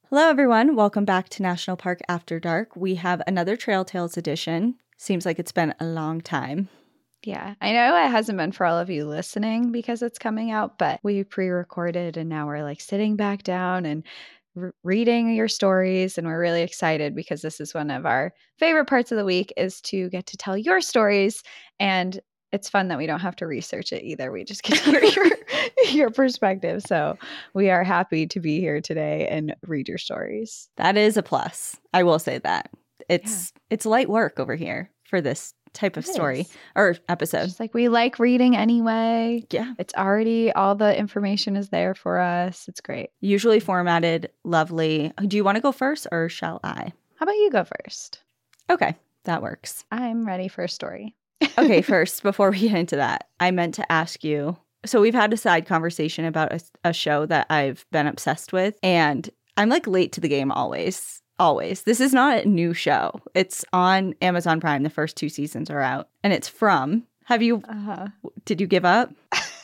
Hello, everyone. Welcome back to National Park After Dark. We have another Trail Tales edition. Seems like it's been a long time. Yeah, I know it hasn't been for all of you listening because it's coming out, but we pre-recorded and now we're like sitting back down and reading your stories, and we're really excited because this is one of our favorite parts of the week is to get to tell your stories, and it's fun that we don't have to research it either. We just get to hear your perspective. So we are happy to be here today and read your stories. That is a plus. I will say that. It's light work over here for this type of story or episode. Just like we like reading anyway. Yeah. It's already, all the information is there for us. It's great. Usually formatted, lovely. Do you want to go first or shall I? How about you go first? Okay, that works. I'm ready for a story. Okay, first, before we get into that, I meant to ask you. So we've had a side conversation about a show that I've been obsessed with, and I'm like late to the game always. Always. This is not a new show. It's on Amazon Prime. The first 2 seasons are out. And it's From. Did you give up?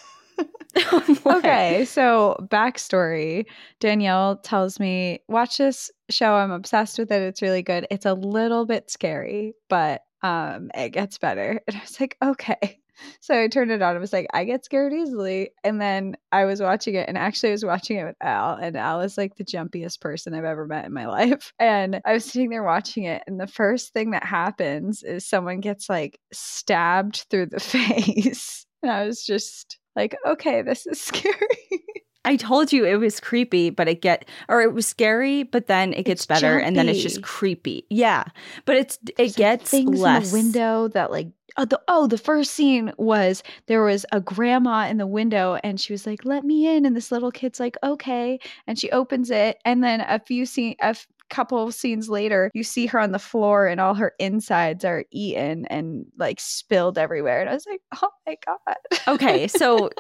Okay, so backstory. Danielle tells me, watch this show. I'm obsessed with it. It's really good. It's a little bit scary, but it gets better. And I was like, okay. So I turned it on. I was like, I get scared easily. And then I was watching it, and actually I was watching it with Al, and Al is like the jumpiest person I've ever met in my life. And I was sitting there watching it, and the first thing that happens is someone gets like stabbed through the face. And I was just like, okay, this is scary. I told you it was creepy, but it was scary, but then it gets better, jumpy. And then it's just creepy. Yeah, but it gets things less. In the window that like the first scene was there was a grandma in the window, and she was like, "Let me in," and this little kid's like, "Okay," and she opens it, and then a couple of scenes later, you see her on the floor and all her insides are eaten and like spilled everywhere. And I was like, oh my God. Okay, so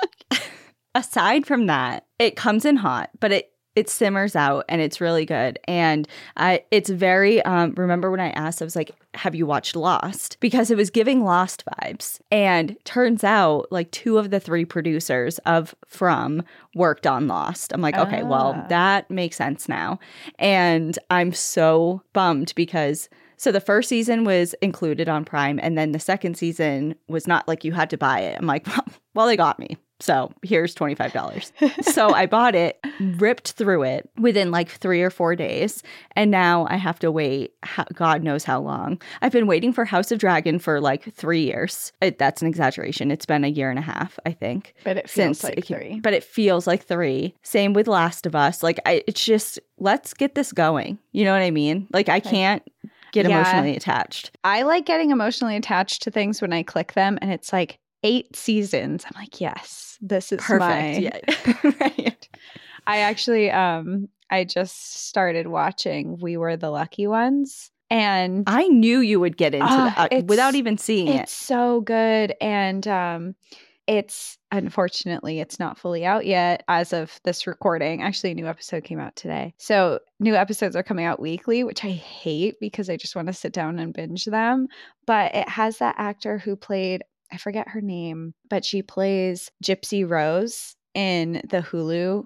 aside from that, it comes in hot, but it simmers out and it's really good. And it's very, remember when I asked, I was like, have you watched Lost? Because it was giving Lost vibes. And turns out like 2 of the 3 producers of From worked on Lost. I'm like, okay, well, that makes sense now. And I'm so bummed because so the first season was included on Prime, and then the second season was not like you had to buy it. I'm like, well, they got me. So here's $25. So I bought it, ripped through it within like 3 or 4 days. And now I have to wait God knows how long. I've been waiting for House of Dragon for like 3 years. That's an exaggeration. It's been a year and a half, I think. But it feels like 3. But it feels like 3. Same with Last of Us. Like it's just, let's get this going. You know what I mean? Like I can't get emotionally attached. I like getting emotionally attached to things when I click them and it's like 8 seasons. I'm like, yes, this is perfect. Yeah. Right. I actually I just started watching We Were the Lucky Ones, and I knew you would get into that without even seeing it. It's so good, and it's unfortunately it's not fully out yet as of this recording. Actually, a new episode came out today. So new episodes are coming out weekly, which I hate because I just want to sit down and binge them. But it has that actor who played, I forget her name, but she plays Gypsy Rose in the Hulu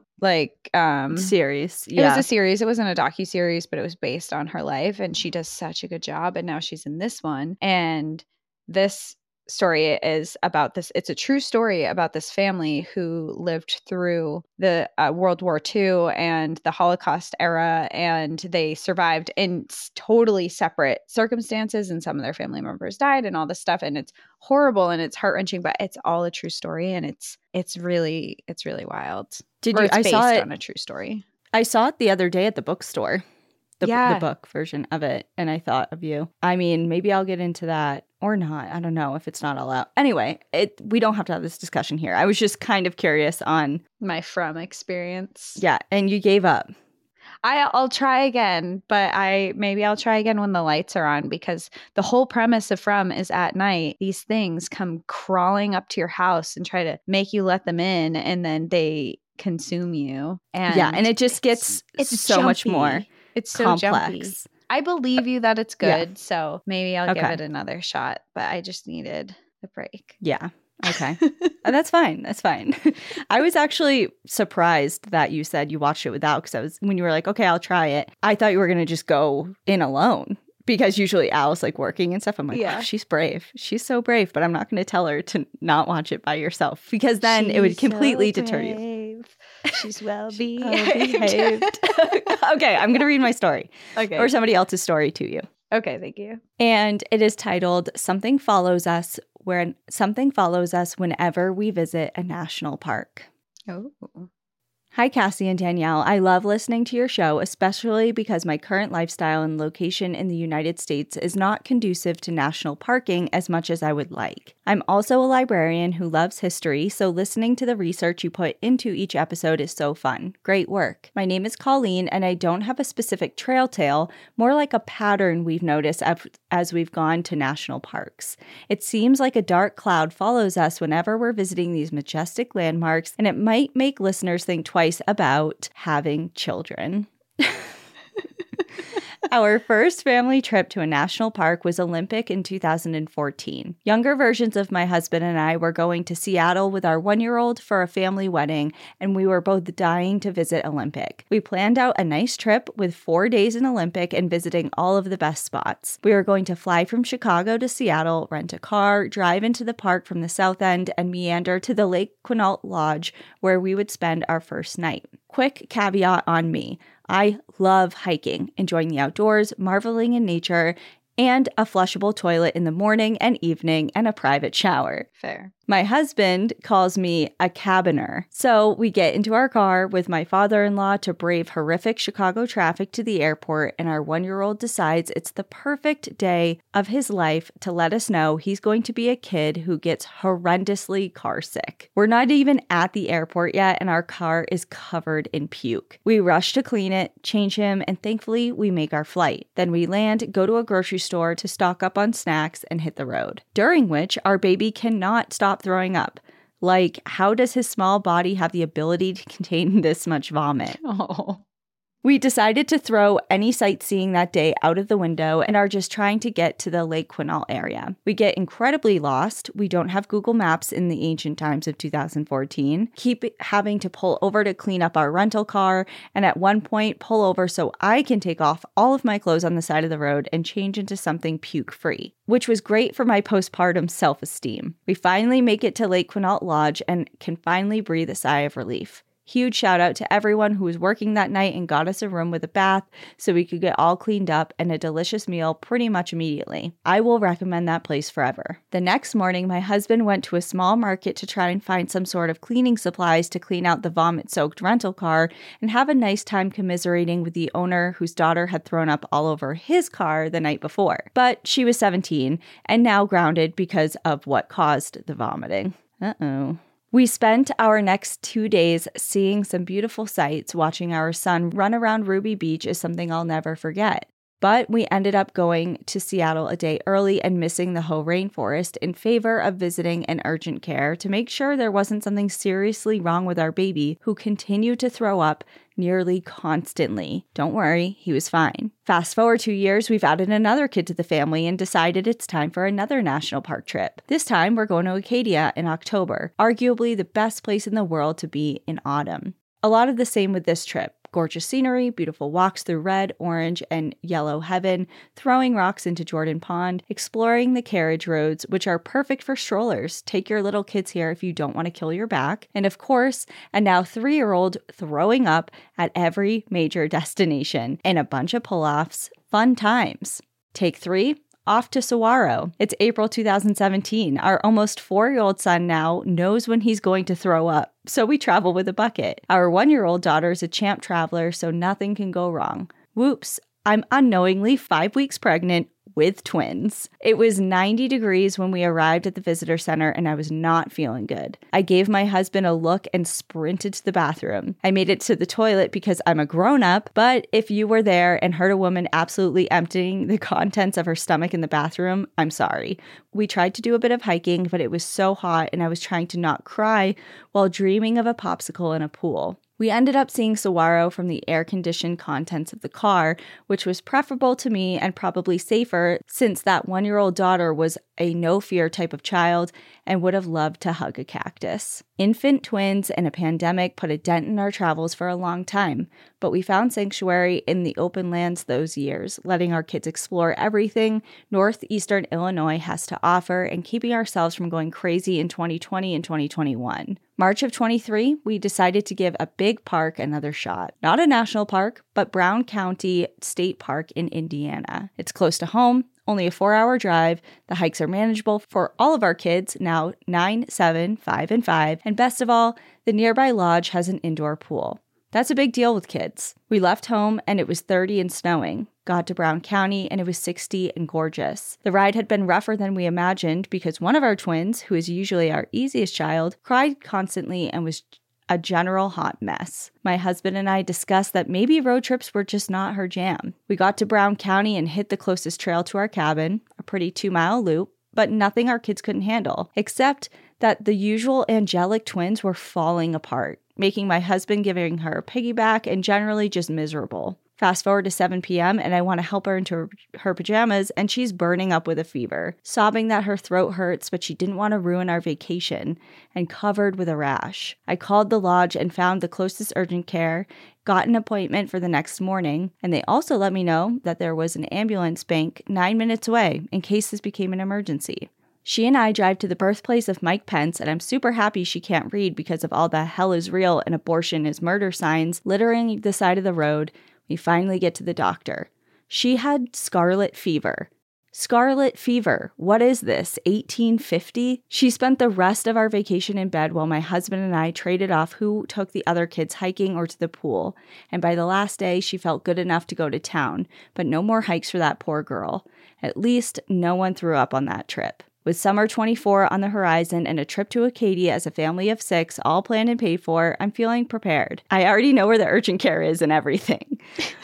series. It was a series. It wasn't a docuseries, but it was based on her life, and she does such a good job. And now she's in this one. And this story is about this. It's a true story about this family who lived through the World War II and the Holocaust era, and they survived in totally separate circumstances, and some of their family members died and all this stuff, and it's horrible and it's heart-wrenching, but it's all a true story, and it's really wild. It's based on a true story. I saw it the other day at the bookstore. The book version of it, and I thought of you. I mean, maybe I'll get into that or not. I don't know if it's not all out. Anyway, we don't have to have this discussion here. I was just kind of curious on my From experience. Yeah, and you gave up. I'll try again, but maybe I'll try again when the lights are on, because the whole premise of From is at night, these things come crawling up to your house and try to make you let them in, and then they consume you. And it just gets so jumpy. Much more. It's so complex. Jumpy. I believe you that it's good, so maybe I'll give it another shot, but I just needed a break. Yeah. Okay. That's fine. That's fine. I was actually surprised that you said you watched it without, because when you were like, okay, I'll try it, I thought you were going to just go in alone. Because usually Al's like working and stuff. I'm like, Yeah. oh, she's brave. She's so brave. But I'm not going to tell her to not watch it by yourself, because then it would completely deter you. She's well behaved. Okay, I'm going to read my story. Okay. Or somebody else's story to you. Okay, thank you. And it is titled Something Follows Us Whenever We Visit a National Park. Oh. Hi, Cassie and Danielle. I love listening to your show, especially because my current lifestyle and location in the United States is not conducive to national parking as much as I would like. I'm also a librarian who loves history, so listening to the research you put into each episode is so fun. Great work. My name is Colleen, and I don't have a specific trail tale, more like a pattern we've noticed as we've gone to national parks. It seems like a dark cloud follows us whenever we're visiting these majestic landmarks, and it might make listeners think twice about having children. Our first family trip to a national park was Olympic in 2014. Younger versions of my husband and I were going to Seattle with our 1-year-old for a family wedding, and we were both dying to visit Olympic. We planned out a nice trip with 4 days in Olympic and visiting all of the best spots. We were going to fly from Chicago to Seattle, rent a car, drive into the park from the south end, and meander to the Lake Quinault Lodge, where we would spend our first night. Quick caveat on me. I love hiking, enjoying the outdoors, marveling in nature, and a flushable toilet in the morning and evening and a private shower. Fair. My husband calls me a cabiner. So we get into our car with my father-in-law to brave horrific Chicago traffic to the airport, and our 1-year-old decides it's the perfect day of his life to let us know he's going to be a kid who gets horrendously car sick. We're not even at the airport yet, and our car is covered in puke. We rush to clean it, change him, and thankfully we make our flight. Then we land, go to a grocery store to stock up on snacks, and hit the road. During which our baby cannot stop throwing up. Like, how does his small body have the ability to contain this much vomit? Oh. We decided to throw any sightseeing that day out of the window and are just trying to get to the Lake Quinault area. We get incredibly lost. We don't have Google Maps in the ancient times of 2014. Keep having to pull over to clean up our rental car, and at one point pull over so I can take off all of my clothes on the side of the road and change into something puke-free, which was great for my postpartum self-esteem. We finally make it to Lake Quinault Lodge and can finally breathe a sigh of relief. Huge shout out to everyone who was working that night and got us a room with a bath so we could get all cleaned up and a delicious meal pretty much immediately. I will recommend that place forever. The next morning, my husband went to a small market to try and find some sort of cleaning supplies to clean out the vomit-soaked rental car and have a nice time commiserating with the owner whose daughter had thrown up all over his car the night before. But she was 17 and now grounded because of what caused the vomiting. Uh-oh. We spent our next 2 days seeing some beautiful sights. Watching our son run around Ruby Beach is something I'll never forget. But we ended up going to Seattle a day early and missing the Hoh Rainforest in favor of visiting an urgent care to make sure there wasn't something seriously wrong with our baby, who continued to throw up nearly constantly. Don't worry, he was fine. Fast forward 2 years, we've added another kid to the family and decided it's time for another national park trip. This time, we're going to Acadia in October, arguably the best place in the world to be in autumn. A lot of the same with this trip. Gorgeous scenery, beautiful walks through red, orange, and yellow heaven, throwing rocks into Jordan Pond, exploring the carriage roads, which are perfect for strollers. Take your little kids here if you don't want to kill your back. And of course, a now 3-year-old throwing up at every major destination and a bunch of pull-offs. Fun times. Take 3. Off to Saguaro. It's April 2017. Our almost 4-year-old son now knows when he's going to throw up, so we travel with a bucket. Our 1-year-old daughter is a champ traveler, so nothing can go wrong. Whoops, I'm unknowingly 5 weeks pregnant with twins. It was 90 degrees when we arrived at the visitor center and I was not feeling good. I gave my husband a look and sprinted to the bathroom. I made it to the toilet because I'm a grown-up, but if you were there and heard a woman absolutely emptying the contents of her stomach in the bathroom, I'm sorry. We tried to do a bit of hiking, but it was so hot and I was trying to not cry while dreaming of a popsicle in a pool. We ended up seeing Saguaro from the air-conditioned contents of the car, which was preferable to me and probably safer since that 1-year-old daughter was a no-fear type of child and would have loved to hug a cactus. Infant twins and a pandemic put a dent in our travels for a long time, but we found sanctuary in the open lands those years, letting our kids explore everything northeastern Illinois has to offer and keeping ourselves from going crazy in 2020 and 2021. March of 23, we decided to give a big park another shot. Not a national park, but Brown County State Park in Indiana. It's close to home, only a 4-hour drive. The hikes are manageable for all of our kids, now 9, 7, 5, and 5. And best of all, the nearby lodge has an indoor pool. That's a big deal with kids. We left home and it was 30 and snowing. Got to Brown County and it was 60 and gorgeous. The ride had been rougher than we imagined because one of our twins, who is usually our easiest child, cried constantly and was a general hot mess. My husband and I discussed that maybe road trips were just not her jam. We got to Brown County and hit the closest trail to our cabin, a pretty 2-mile loop, but nothing our kids couldn't handle, except that the usual angelic twins were falling apart, making my husband giving her a piggyback and generally just miserable. Fast forward to 7 p.m. and I want to help her into her pajamas and she's burning up with a fever, sobbing that her throat hurts, but she didn't want to ruin our vacation and covered with a rash. I called the lodge and found the closest urgent care, got an appointment for the next morning, and they also let me know that there was an ambulance bank 9 minutes away in case this became an emergency. She and I drive to the birthplace of Mike Pence, and I'm super happy she can't read because of all the hell is real and abortion is murder signs littering the side of the road. We finally get to the doctor. She had scarlet fever. Scarlet fever. What is this, 1850? She spent the rest of our vacation in bed while my husband and I traded off who took the other kids hiking or to the pool. And by the last day, she felt good enough to go to town, but no more hikes for that poor girl. At least no one threw up on that trip. With summer 24 on the horizon and a trip to Acadia as a family of 6 all planned and paid for, I'm feeling prepared. I already know where the urgent care is and everything.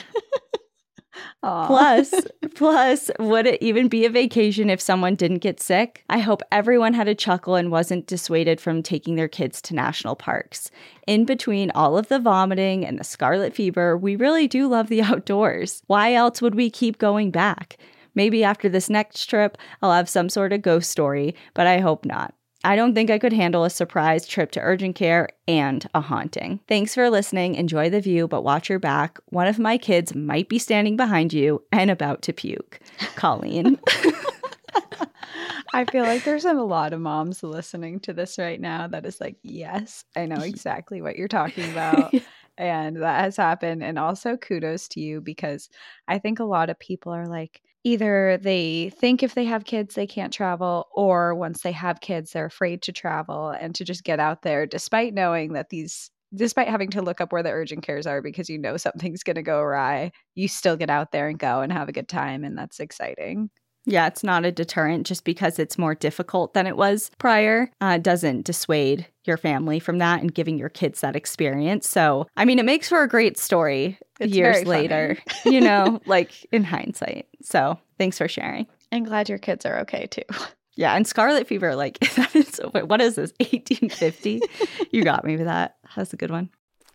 Plus, would it even be a vacation if someone didn't get sick? I hope everyone had a chuckle and wasn't dissuaded from taking their kids to national parks. In between all of the vomiting and the scarlet fever, we really do love the outdoors. Why else would we keep going back? Maybe after this next trip, I'll have some sort of ghost story, but I hope not. I don't think I could handle a surprise trip to urgent care and a haunting. Thanks for listening. Enjoy the view, but watch your back. One of my kids might be standing behind you and about to puke. Colleen. I feel like there's a lot of moms listening to this right now that is like, yes, I know exactly what you're talking about. And that has happened. And also kudos to you, because I think a lot of people are like, either they think if they have kids, they can't travel, or once they have kids, they're afraid to travel and to just get out there, despite knowing that despite having to look up where the urgent cares are because you know something's going to go awry, you still get out there and go and have a good time. And that's exciting. Yeah, it's not a deterrent just because it's more difficult than it was prior. Doesn't dissuade your family from that and giving your kids that experience. So, I mean, it makes for a great story years later, you know, like in hindsight. So thanks for sharing. I'm glad your kids are okay too. Yeah, and scarlet fever, like, that is, what is this, 1850? You got me with that. That's a good one.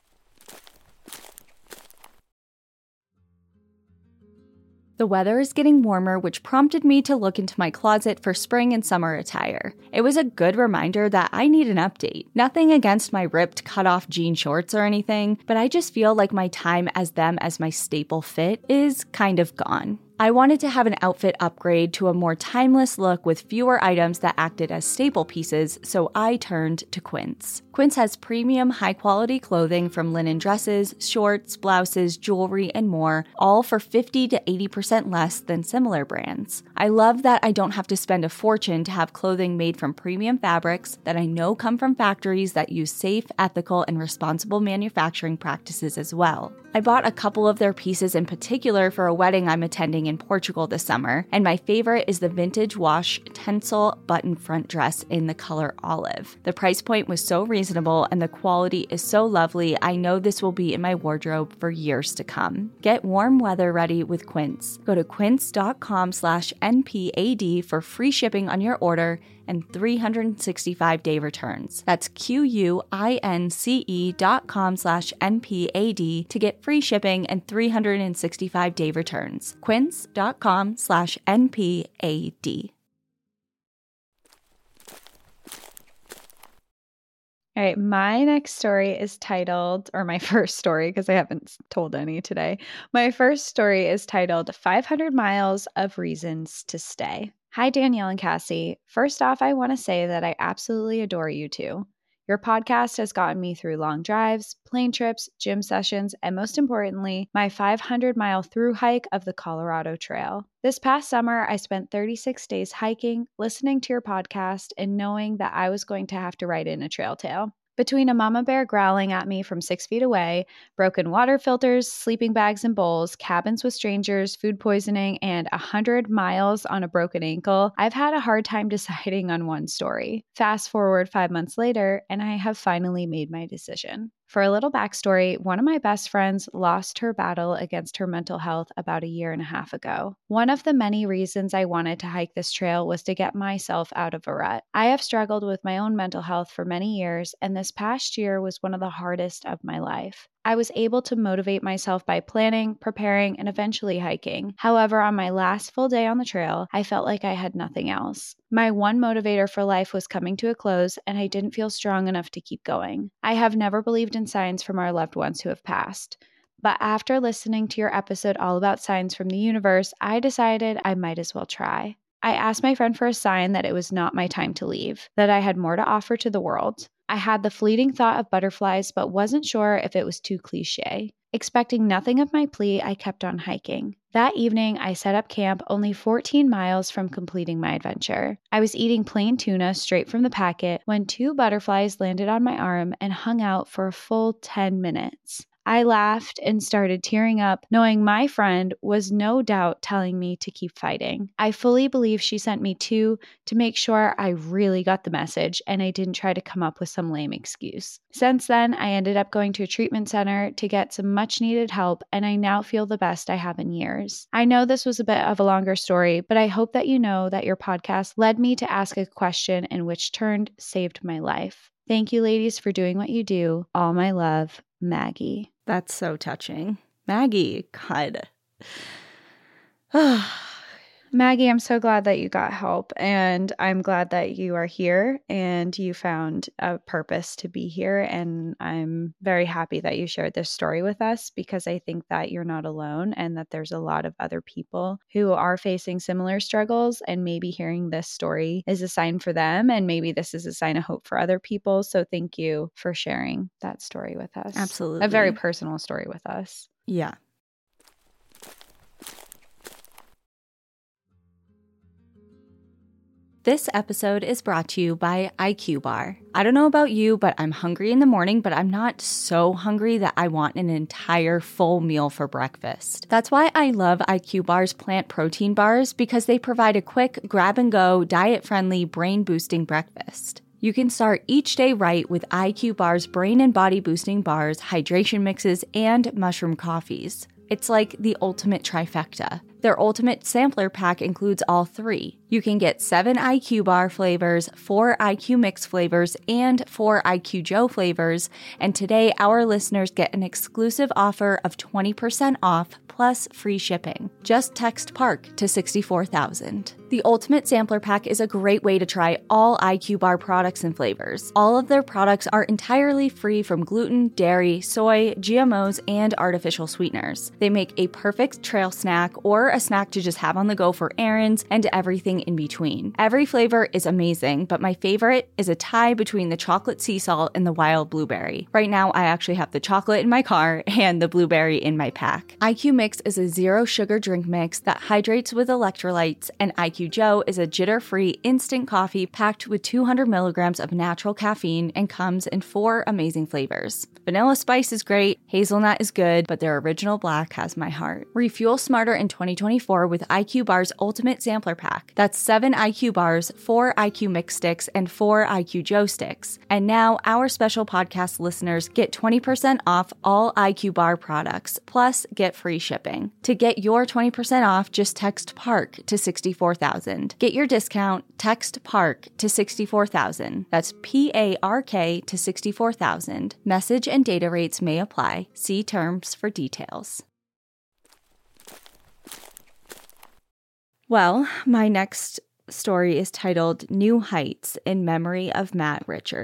The weather is getting warmer, which prompted me to look into my closet for spring and summer attire. It was a good reminder that I need an update. Nothing against my ripped, cut-off jean shorts or anything, but I just feel like my time as them as my staple fit is kind of gone. I wanted to have an outfit upgrade to a more timeless look with fewer items that acted as staple pieces, so I turned to Quince. Quince has premium, high-quality clothing from linen dresses, shorts, blouses, jewelry, and more, all for 50 to 80% less than similar brands. I love that I don't have to spend a fortune to have clothing made from premium fabrics that I know come from factories that use safe, ethical, and responsible manufacturing practices as well. I bought a couple of their pieces in particular for a wedding I'm attending in Portugal this summer, and my favorite is the vintage wash tencel button front dress in the color olive. The price point was so reasonable and the quality is so lovely, I know this will be in my wardrobe for years to come. Get warm weather ready with Quince. Go to quince.com/NPAD for free shipping on your order and 365-day returns. That's QUINCE.com/NPAD to get free shipping and 365-day returns. Quince.com/NPAD. All right, my next story is titled, or my first story, because I haven't told any today. My first story is titled 500 Miles of Reasons to Stay. Hi, Danielle and Cassie. First off, I want to say that I absolutely adore you two. Your podcast has gotten me through long drives, plane trips, gym sessions, and most importantly, my 500-mile through hike of the Colorado Trail. This past summer, I spent 36 days hiking, listening to your podcast, and knowing that I was going to have to write in a trail tale. Between a mama bear growling at me from 6 feet away, broken water filters, sleeping bags and bowls, cabins with strangers, food poisoning, and 100 miles on a broken ankle, I've had a hard time deciding on one story. Fast forward 5 months later, and I have finally made my decision. For a little backstory, one of my best friends lost her battle against her mental health about a year and a half ago. One of the many reasons I wanted to hike this trail was to get myself out of a rut. I have struggled with my own mental health for many years, and this past year was one of the hardest of my life. I was able to motivate myself by planning, preparing, and eventually hiking. However, on my last full day on the trail, I felt like I had nothing else. My one motivator for life was coming to a close, and I didn't feel strong enough to keep going. I have never believed in signs from our loved ones who have passed. But after listening to your episode all about signs from the universe, I decided I might as well try. I asked my friend for a sign that it was not my time to leave, that I had more to offer to the world. I had the fleeting thought of butterflies, but wasn't sure if it was too cliche. Expecting nothing of my plea, I kept on hiking. That evening, I set up camp only 14 miles from completing my adventure. I was eating plain tuna straight from the packet when 2 butterflies landed on my arm and hung out for a full 10 minutes. I laughed and started tearing up, knowing my friend was no doubt telling me to keep fighting. I fully believe she sent me 2 to make sure I really got the message and I didn't try to come up with some lame excuse. Since then, I ended up going to a treatment center to get some much needed help, and I now feel the best I have in years. I know this was a bit of a longer story, but I hope that you know that your podcast led me to ask a question and which turned saved my life. Thank you, ladies, for doing what you do. All my love, Maggie. That's so touching. Maggie, God. Maggie, I'm so glad that you got help, and I'm glad that you are here and you found a purpose to be here. And I'm very happy that you shared this story with us, because I think that you're not alone and that there's a lot of other people who are facing similar struggles, and maybe hearing this story is a sign for them, and maybe this is a sign of hope for other people. So thank you for sharing that story with us. Absolutely. A very personal story with us. Yeah. This episode is brought to you by IQ Bar. I don't know about you, but I'm hungry in the morning, but I'm not so hungry that I want an entire full meal for breakfast. That's why I love IQ Bar's plant protein bars, because they provide a quick, grab-and-go, diet-friendly, brain-boosting breakfast. You can start each day right with IQ Bar's brain and body boosting bars, hydration mixes, and mushroom coffees. It's like the ultimate trifecta. Their ultimate sampler pack includes all 3. You can get 7 IQ Bar flavors, 4 IQ Mix flavors, and 4 IQ Joe flavors. And today, our listeners get an exclusive offer of 20% off plus free shipping. Just text PARK to 64,000. The Ultimate Sampler Pack is a great way to try all IQ Bar products and flavors. All of their products are entirely free from gluten, dairy, soy, GMOs, and artificial sweeteners. They make a perfect trail snack or a snack to just have on the go for errands and everything in between. Every flavor is amazing, but my favorite is a tie between the chocolate sea salt and the wild blueberry. Right now, I actually have the chocolate in my car and the blueberry in my pack. IQ Mix is a zero sugar drink mix that hydrates with electrolytes, and IQ Joe is a jitter-free instant coffee packed with 200 milligrams of natural caffeine and comes in 4 amazing flavors. Vanilla Spice is great, hazelnut is good, but their original black has my heart. Refuel smarter in 2024 with IQ Bar's Ultimate Sampler Pack. That's 7 IQ Bars, 4 IQ Mix sticks, and 4 IQ Joe sticks. And now our special podcast listeners get 20% off all IQ Bar products, plus get free shipping. To get your 20% off, just text PARK to 64,000. Get your discount, text PARK to 64,000. That's PARK to 64,000. Message and data rates may apply. See terms for details. Well, my next story is titled New Heights in Memory of Matt Richard.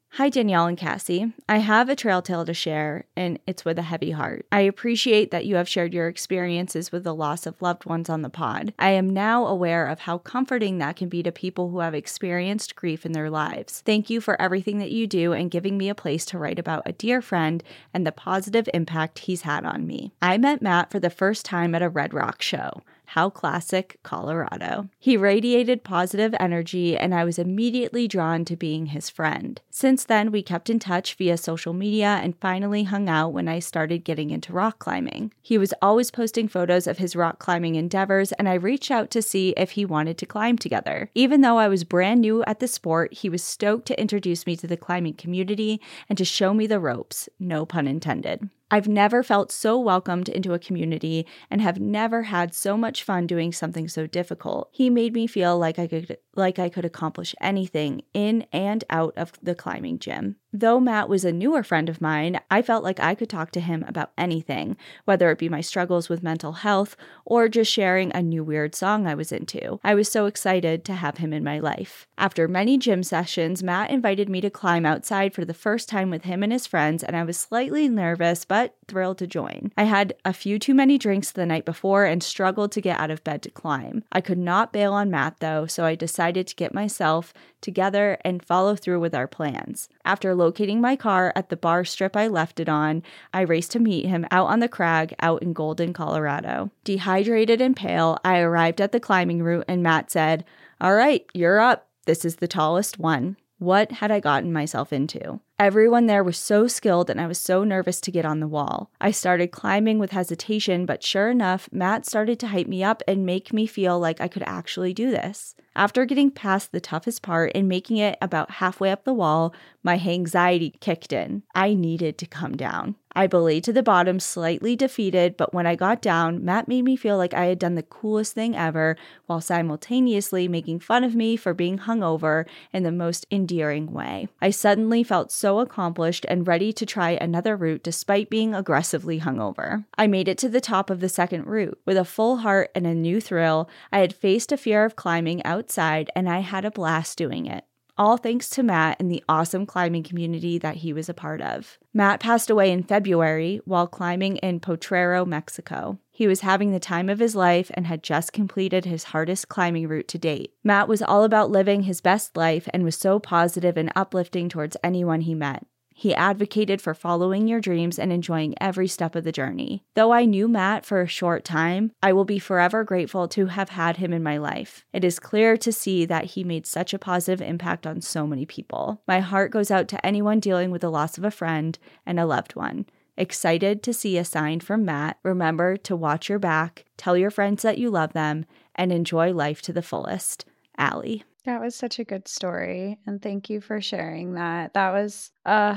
Hi, Danielle and Cassie. I have a trail tale to share, and it's with a heavy heart. I appreciate that you have shared your experiences with the loss of loved ones on the pod. I am now aware of how comforting that can be to people who have experienced grief in their lives. Thank you for everything that you do and giving me a place to write about a dear friend and the positive impact he's had on me. I met Matt for the first time at a Red Rock show. How classic, Colorado. He radiated positive energy, and I was immediately drawn to being his friend. Since then, we kept in touch via social media and finally hung out when I started getting into rock climbing. He was always posting photos of his rock climbing endeavors, and I reached out to see if he wanted to climb together. Even though I was brand new at the sport, he was stoked to introduce me to the climbing community and to show me the ropes, no pun intended. I've never felt so welcomed into a community and have never had so much fun doing something so difficult. He made me feel like I could accomplish anything in and out of the climbing gym. Though Matt was a newer friend of mine, I felt like I could talk to him about anything, whether it be my struggles with mental health or just sharing a new weird song I was into. I was so excited to have him in my life. After many gym sessions, Matt invited me to climb outside for the first time with him and his friends, and I was slightly nervous but thrilled to join. I had a few too many drinks the night before and struggled to get out of bed to climb. I could not bail on Matt though, so I decided to get myself together and follow through with our plans. After locating my car at the bar strip I left it on, I raced to meet him out on the crag out in Golden, Colorado. Dehydrated and pale, I arrived at the climbing route and Matt said, "All right, you're up. This is the tallest one." What had I gotten myself into? Everyone there was so skilled and I was so nervous to get on the wall. I started climbing with hesitation, but sure enough, Matt started to hype me up and make me feel like I could actually do this. After getting past the toughest part and making it about halfway up the wall, my anxiety kicked in. I needed to come down. I belayed to the bottom, slightly defeated, but when I got down, Matt made me feel like I had done the coolest thing ever while simultaneously making fun of me for being hungover in the most endearing way. I suddenly felt so accomplished and ready to try another route despite being aggressively hungover. I made it to the top of the second route. With a full heart and a new thrill, I had faced a fear of climbing outside and I had a blast doing it. All thanks to Matt and the awesome climbing community that he was a part of. Matt passed away in February while climbing in Potrero, Mexico. He was having the time of his life and had just completed his hardest climbing route to date. Matt was all about living his best life and was so positive and uplifting towards anyone he met. He advocated for following your dreams and enjoying every step of the journey. Though I knew Matt for a short time, I will be forever grateful to have had him in my life. It is clear to see that he made such a positive impact on so many people. My heart goes out to anyone dealing with the loss of a friend and a loved one. Excited to see a sign from Matt. Remember to watch your back, tell your friends that you love them, and enjoy life to the fullest. Allie. That was such a good story. And thank you for sharing that. That was,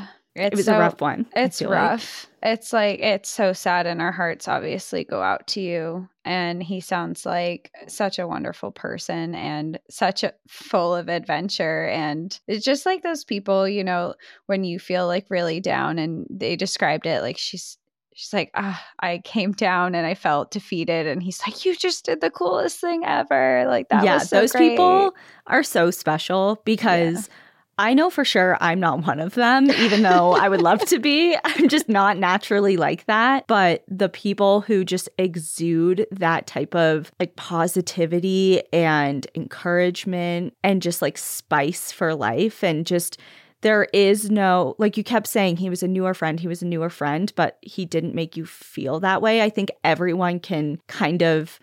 it was a rough one. It's rough. It's like, it's so sad. And our hearts obviously go out to you. And he sounds like such a wonderful person and such a full of adventure. And it's just like those people, you know, when you feel like really down, and they described it like she's like, I came down and I felt defeated. And he's like, you just did the coolest thing ever. Like that was so those great. People are so special because I know for sure I'm not one of them, even though I would love to be. I'm just not naturally like that. But the people who just exude that type of like positivity and encouragement and just like spice for life, and just there is no, like you kept saying, he was a newer friend, but he didn't make you feel that way. I think everyone can kind of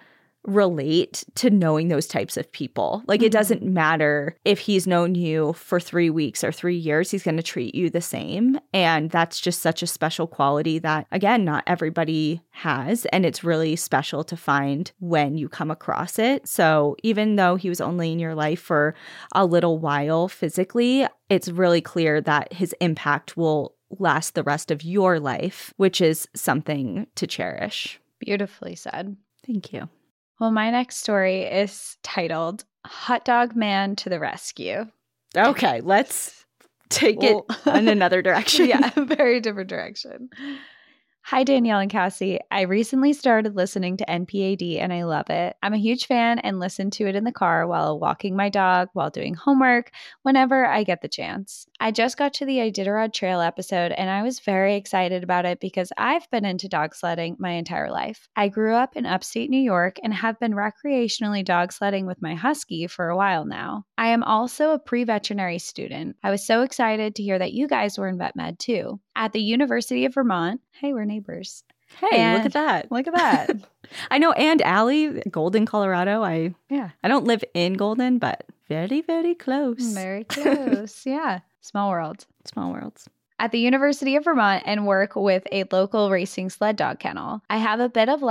relate to knowing those types of people. Like it doesn't matter if he's known you for 3 weeks or 3 years, he's going to treat you the same. And that's just such a special quality that, again, not everybody has. And it's really special to find when you come across it. So even though he was only in your life for a little while physically, it's really clear that his impact will last the rest of your life, which is something to cherish. Beautifully said. Thank you. Well, my next story is titled Hot Dog Man to the Rescue. Okay, let's take it in another direction. Yeah, a very different direction. Hi, Danielle and Cassie. I recently started listening to NPAD and I love it. I'm a huge fan and listen to it in the car while walking my dog, while doing homework, whenever I get the chance. I just got to the Iditarod Trail episode and I was very excited about it because I've been into dog sledding my entire life. I grew up in upstate New York and have been recreationally dog sledding with my husky for a while now. I am also a pre-veterinary student. I was so excited to hear that you guys were in vet med too. At the University of Vermont, hey, we're neighbors. Hey, look at that. Look at that. I know, and Allie, Golden, Colorado. I don't live in Golden, but very, very close. Very close. Yeah. Small world. Small worlds. At the University of Vermont and work with a local racing sled dog kennel. I have a bit of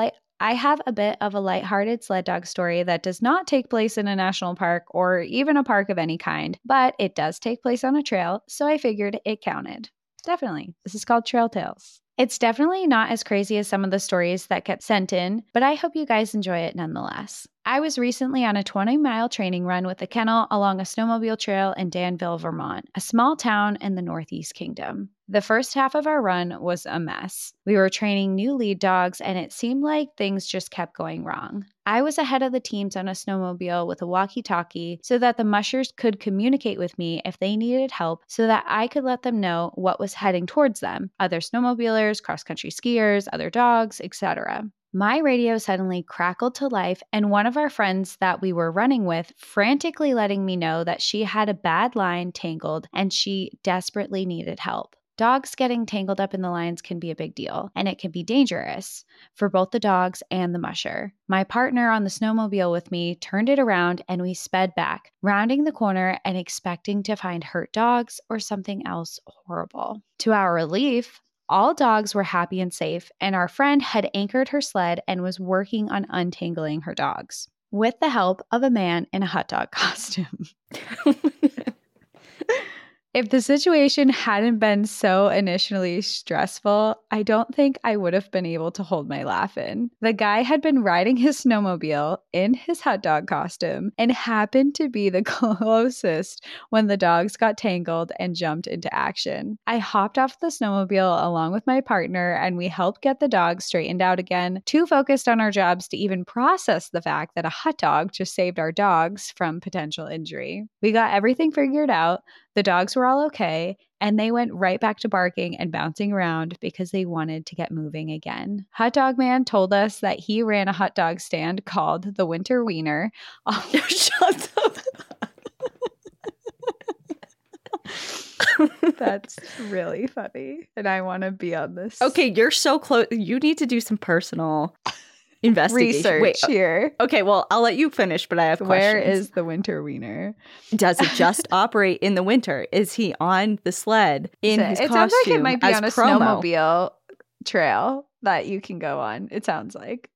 a lighthearted sled dog story that does not take place in a national park or even a park of any kind, but it does take place on a trail, so I figured it counted. Definitely. This is called Trail Tales. It's definitely not as crazy as some of the stories that get sent in, but I hope you guys enjoy it nonetheless. I was recently on a 20-mile training run with a kennel along a snowmobile trail in Danville, Vermont, a small town in the Northeast Kingdom. The first half of our run was a mess. We were training new lead dogs, and it seemed like things just kept going wrong. I was ahead of the teams on a snowmobile with a walkie-talkie so that the mushers could communicate with me if they needed help so that I could let them know what was heading towards them, other snowmobilers, cross-country skiers, other dogs, etc. My radio suddenly crackled to life, and one of our friends that we were running with frantically letting me know that she had a bad line tangled and she desperately needed help. Dogs getting tangled up in the lines can be a big deal, and it can be dangerous for both the dogs and the musher. My partner on the snowmobile with me turned it around and we sped back, rounding the corner and expecting to find hurt dogs or something else horrible. To our relief, all dogs were happy and safe, and our friend had anchored her sled and was working on untangling her dogs with the help of a man in a hot dog costume. If the situation hadn't been so initially stressful, I don't think I would have been able to hold my laugh in. The guy had been riding his snowmobile in his hot dog costume and happened to be the closest when the dogs got tangled and jumped into action. I hopped off the snowmobile along with my partner and we helped get the dogs straightened out again, too focused on our jobs to even process the fact that a hot dog just saved our dogs from potential injury. We got everything figured out. The dogs were all okay, and they went right back to barking and bouncing around because they wanted to get moving again. Hot Dog Man told us that he ran a hot dog stand called the Winter Wiener. Shut up. That's really funny, and I want to be on this. Okay, you're so close. You need to do some personal investigation. Research here. Okay, well, I'll let you finish, but I have questions. Where is the Winter Wiener? Does it just operate in the winter? Is he on the sled in his costume? It sounds like it might be on a promo? snowmobile trail that you can go on. It sounds like.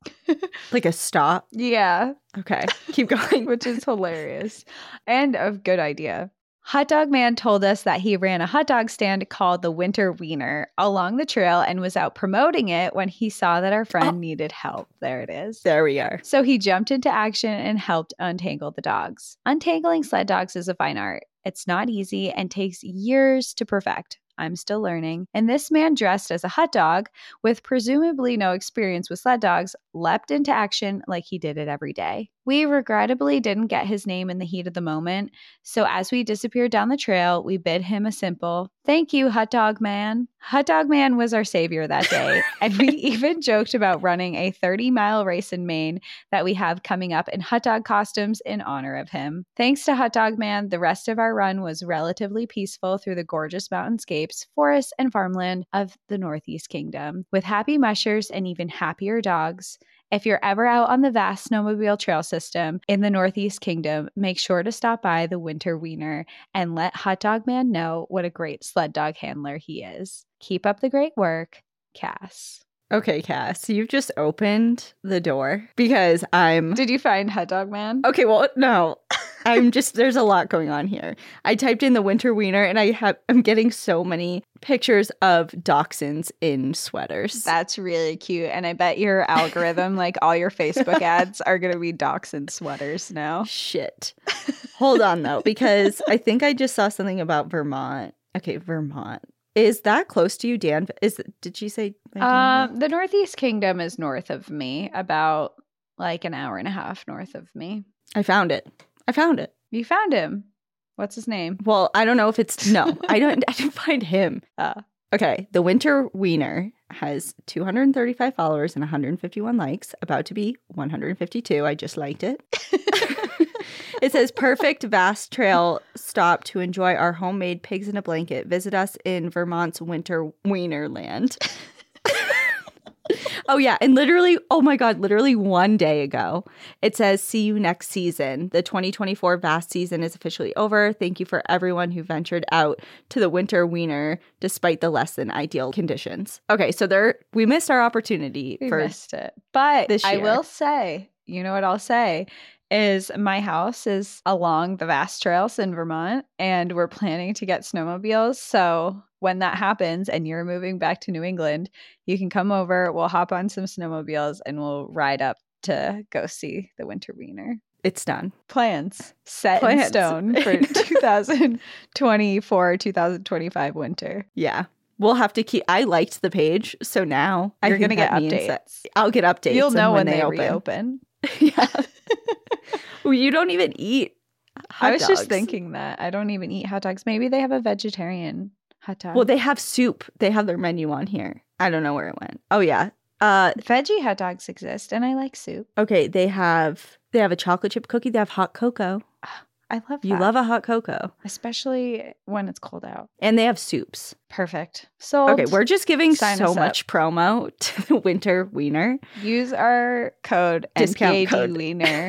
Like a stop? Yeah. Okay, keep going. Which is hilarious and a good idea. Hot Dog Man told us that he ran a hot dog stand called the Winter Wiener along the trail and was out promoting it when he saw that our friend needed help. There it is. There we are. So he jumped into action and helped untangle the dogs. Untangling sled dogs is a fine art. It's not easy and takes years to perfect. I'm still learning. And this man dressed as a hot dog with presumably no experience with sled dogs leapt into action like he did it every day. We regrettably didn't get his name in the heat of the moment, so as we disappeared down the trail, we bid him a simple, "Thank you, Hot Dog Man." Hot Dog Man was our savior that day, and we even joked about running a 30-mile race in Maine that we have coming up in hot dog costumes in honor of him. Thanks to Hot Dog Man, the rest of our run was relatively peaceful through the gorgeous mountainscapes, forests, and farmland of the Northeast Kingdom, with happy mushers and even happier dogs. If you're ever out on the vast snowmobile trail system in the Northeast Kingdom, make sure to stop by the Winter Wiener and let Hot Dog Man know what a great sled dog handler he is. Keep up the great work, Cass. Okay, Cass, you've just opened the door because Did you find Hot Dog Man? Okay, well, no. There's a lot going on here. I typed in the Winter Wiener and I'm getting so many pictures of dachshunds in sweaters. That's really cute. And I bet your algorithm, like all your Facebook ads are going to be dachshund sweaters now. Shit. Hold on though, because I think I just saw something about Vermont. Okay, Vermont. Is that close to you, Dan? Did she say? The Northeast Kingdom is north of me, about like an hour and a half north of me. I found it. You found him. What's his name? Well, I don't know if it's I didn't find him. Okay, the Winter Wiener has 235 followers and 151 likes, about to be 152. I just liked it. It says, perfect vast trail stop to enjoy our homemade pigs in a blanket. Visit us in Vermont's Winter Wienerland. Oh, yeah. And literally, oh my God, literally one day ago, it says, see you next season. The 2024 vast season is officially over. Thank you for everyone who ventured out to the Winter Wiener despite the less than ideal conditions. Okay, so we missed our opportunity. We missed it. But this year. I will say, you know what I'll say? Is my house is along the vast trails in Vermont, and we're planning to get snowmobiles. So when that happens and you're moving back to New England, you can come over, we'll hop on some snowmobiles, and we'll ride up to go see the Winter Wiener. It's done. Plans set in stone for 2024, 2025 winter. Yeah. We'll have to keep. I liked the page, so now you're going to get updates. I'll get updates. You'll know when they reopen. Yeah. Well, you don't even eat hot dogs. I was just thinking that. I don't even eat hot dogs. Maybe they have a vegetarian hot dog. Well, they have soup. They have their menu on here. I don't know where it went. Oh, yeah. Veggie hot dogs exist, and I like soup. Okay, they have a chocolate chip cookie. They have hot cocoa. I love that. You love a hot cocoa. Especially when it's cold out. And they have soups. Perfect. So okay, we're just giving so much promo to the Winter Wiener. Use our code discount code Wiener.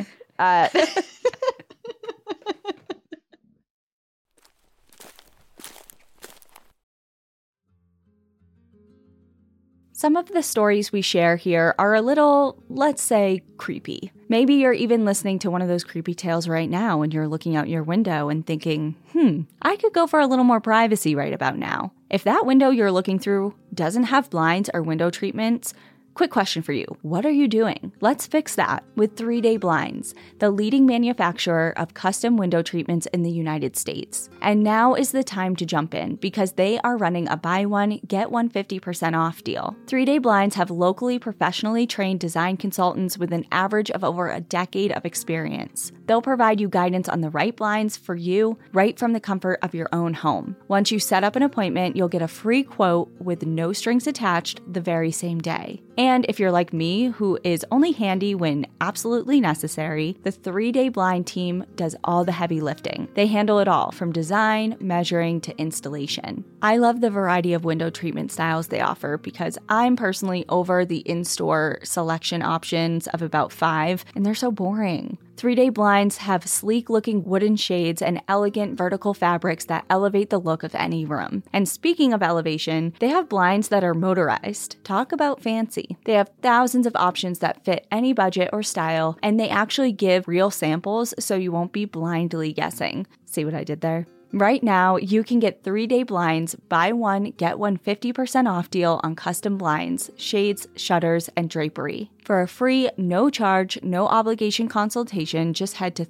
Some of the stories we share here are a little, let's say, creepy. Maybe you're even listening to one of those creepy tales right now and you're looking out your window and thinking, I could go for a little more privacy right about now. If that window you're looking through doesn't have blinds or window treatments, quick question for you. What are you doing? Let's fix that with 3 Day Blinds, the leading manufacturer of custom window treatments in the United States. And now is the time to jump in because they are running a buy one, get one 50% off deal. 3 Day Blinds have locally professionally trained design consultants with an average of over a decade of experience. They'll provide you guidance on the right blinds for you right from the comfort of your own home. Once you set up an appointment, you'll get a free quote with no strings attached the very same day. And if you're like me, who is only handy when absolutely necessary, the 3 Day Blind team does all the heavy lifting. They handle it all, from design, measuring, to installation. I love the variety of window treatment styles they offer because I'm personally over the in-store selection options of about 5, and they're so boring. 3 Day Blinds have sleek-looking wooden shades and elegant vertical fabrics that elevate the look of any room. And speaking of elevation, they have blinds that are motorized. Talk about fancy. They have thousands of options that fit any budget or style, and they actually give real samples so you won't be blindly guessing. See what I did there? Right now, you can get 3 Day Blinds, buy one, get one 50% off deal on custom blinds, shades, shutters, and drapery. For a free, no charge, no obligation consultation, just head to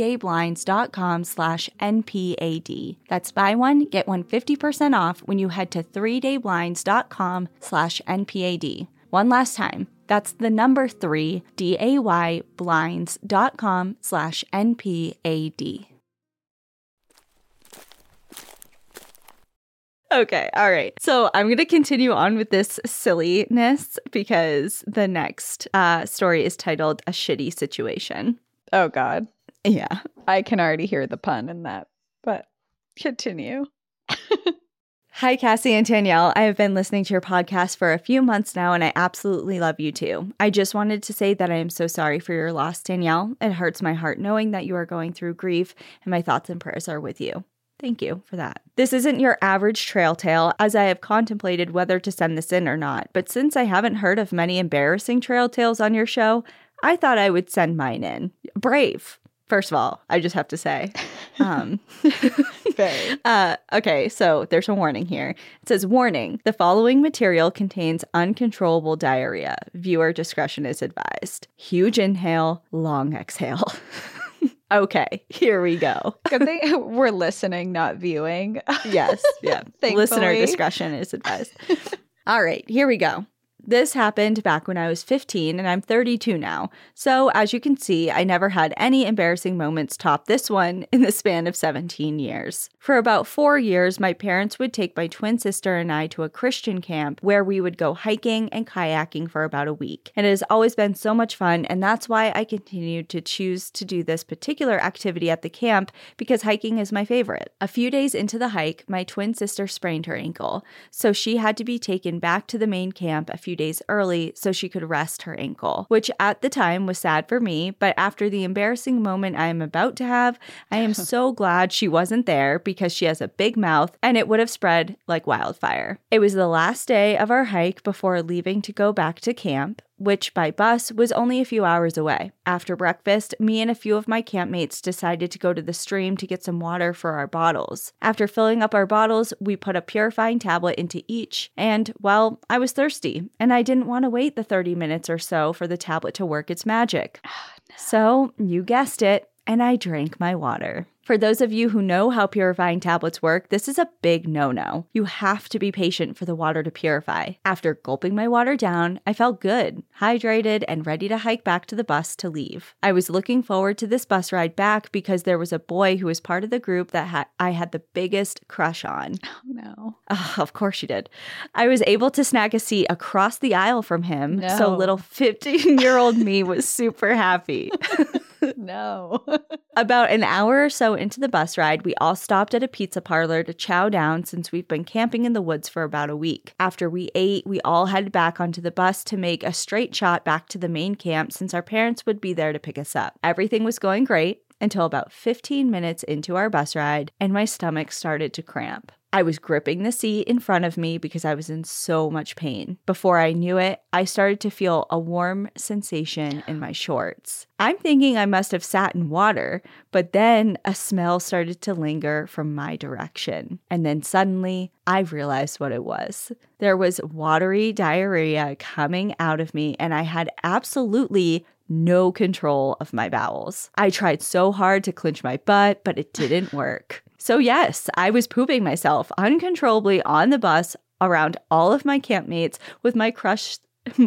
3dayblinds.com/NPAD. That's buy one, get one 50% off when you head to 3dayblinds.com/NPAD. One last time. That's the number 3, dayblinds.com/NPAD. Okay, all right. So I'm going to continue on with this silliness because the next story is titled A Shitty Situation. Oh, God. Yeah. I can already hear the pun in that, but continue. Hi, Cassie and Danielle. I have been listening to your podcast for a few months now, and I absolutely love you too. I just wanted to say that I am so sorry for your loss, Danielle. It hurts my heart knowing that you are going through grief, and my thoughts and prayers are with you. Thank you for that. This isn't your average trail tale, as I have contemplated whether to send this in or not, but since I haven't heard of many embarrassing trail tales on your show, I thought I would send mine in. Brave. First of all, I just have to say. Okay, so there's a warning here. It says, warning, the following material contains uncontrollable diarrhea. Viewer discretion is advised. Huge inhale, long exhale. Okay, here we go. Good thing we're listening, not viewing. Yes, yeah. Listener discretion is advised. All right, here we go. This happened back when I was 15 and I'm 32 now. So as you can see, I never had any embarrassing moments top this one in the span of 17 years. For about 4 years, my parents would take my twin sister and I to a Christian camp where we would go hiking and kayaking for about a week. And it has always been so much fun, and that's why I continued to choose to do this particular activity at the camp, because hiking is my favorite. A few days into the hike, my twin sister sprained her ankle, so she had to be taken back to the main camp a few days early so she could rest her ankle, which at the time was sad for me, but after the embarrassing moment I am about to have, I am so glad she wasn't there because she has a big mouth and it would have spread like wildfire. It was the last day of our hike before leaving to go back to camp, which by bus was only a few hours away. After breakfast, me and a few of my campmates decided to go to the stream to get some water for our bottles. After filling up our bottles, we put a purifying tablet into each, and, well, I was thirsty, and I didn't want to wait the 30 minutes or so for the tablet to work its magic. Oh, no. So, you guessed it, and I drank my water. For those of you who know how purifying tablets work, this is a big no-no. You have to be patient for the water to purify. After gulping my water down, I felt good, hydrated, and ready to hike back to the bus to leave. I was looking forward to this bus ride back because there was a boy who was part of the group that I had the biggest crush on. Oh, no. Oh, of course you did. I was able to snag a seat across the aisle from him, so little 15-year-old me was super happy. No. About an hour or so into the bus ride, we all stopped at a pizza parlor to chow down since we've been camping in the woods for about a week. After we ate, we all headed back onto the bus to make a straight shot back to the main camp since our parents would be there to pick us up. Everything was going great until about 15 minutes into our bus ride, and my stomach started to cramp. I was gripping the seat in front of me because I was in so much pain. Before I knew it, I started to feel a warm sensation in my shorts. I'm thinking I must have sat in water, but then a smell started to linger from my direction. And then suddenly, I realized what it was. There was watery diarrhea coming out of me, and I had absolutely no control of my bowels. I tried so hard to clench my butt, but it didn't work. So yes, I was pooping myself uncontrollably on the bus around all of my campmates with my crush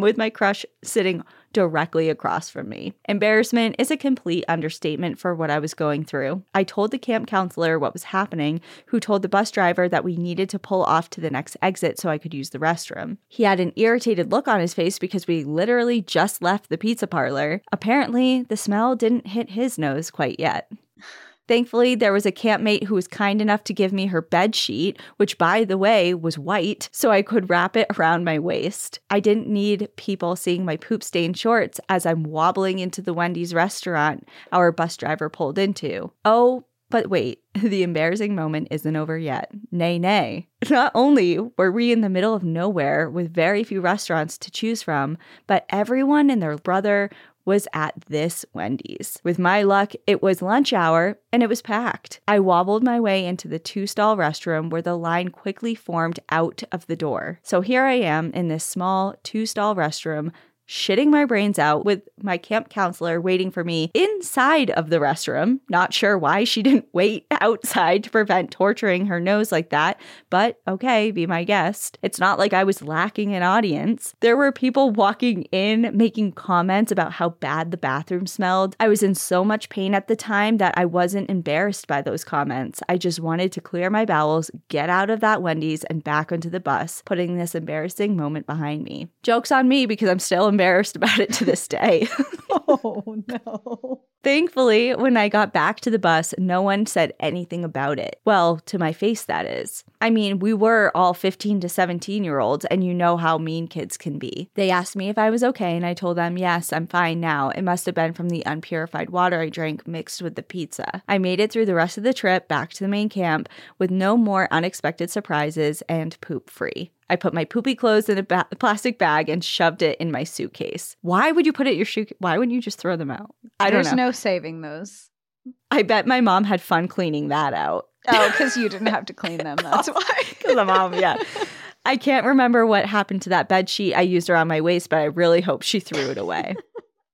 sitting directly across from me. Embarrassment is a complete understatement for what I was going through. I told the camp counselor what was happening, who told the bus driver that we needed to pull off to the next exit so I could use the restroom. He had an irritated look on his face because we literally just left the pizza parlor. Apparently, the smell didn't hit his nose quite yet. Thankfully, there was a campmate who was kind enough to give me her bed sheet, which, by the way, was white, so I could wrap it around my waist. I didn't need people seeing my poop-stained shorts as I'm wobbling into the Wendy's restaurant our bus driver pulled into. Oh, but wait, the embarrassing moment isn't over yet. Nay. Not only were we in the middle of nowhere with very few restaurants to choose from, but everyone and their brother was at this Wendy's. With my luck, it was lunch hour and it was packed. I wobbled my way into the 2-stall restroom where the line quickly formed out of the door. So here I am in this small 2-stall restroom, shitting my brains out with my camp counselor waiting for me inside of the restroom. Not sure why she didn't wait outside to prevent torturing her nose like that, but okay, be my guest. It's not like I was lacking an audience. There were people walking in making comments about how bad the bathroom smelled. I was in so much pain at the time that I wasn't embarrassed by those comments. I just wanted to clear my bowels, get out of that Wendy's and back onto the bus, putting this embarrassing moment behind me. Joke's on me because I'm still embarrassed about it to this day. Oh, no. Thankfully, when I got back to the bus, no one said anything about it. Well, to my face, that is. I mean, we were all 15 to 17-year-olds, and you know how mean kids can be. They asked me if I was okay, and I told them, yes, I'm fine now. It must have been from the unpurified water I drank mixed with the pizza. I made it through the rest of the trip back to the main camp with no more unexpected surprises and poop-free. I put my poopy clothes in a plastic bag and shoved it in my suitcase. Why would you put it in your shoe? Why wouldn't you just throw them out? I don't know. There's no saving those. I bet my mom had fun cleaning that out. Oh, because you didn't have to clean them. That's why. Because the mom, yeah. I can't remember what happened to that bed sheet I used around my waist, but I really hope she threw it away.